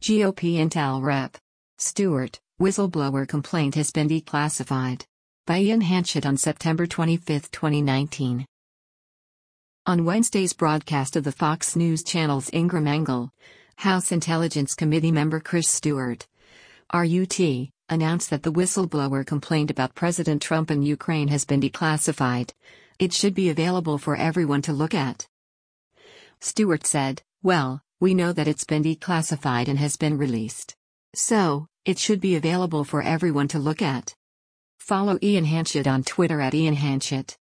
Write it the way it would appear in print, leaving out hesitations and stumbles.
GOP Intel Rep. Stewart, whistleblower complaint has been declassified. By Ian Hanchett on September 25, 2019. On Wednesday's broadcast of the Fox News Channel's Ingraham Angle, House Intelligence Committee member Chris Stewart, RUT, announced that the whistleblower complaint about President Trump and Ukraine has been declassified. It should be available for everyone to look at. Stewart said, "Well, we know that it's been declassified and has been released. So, it should be available for everyone to look at." Follow Ian Hanchett on Twitter at Ian Hanchett.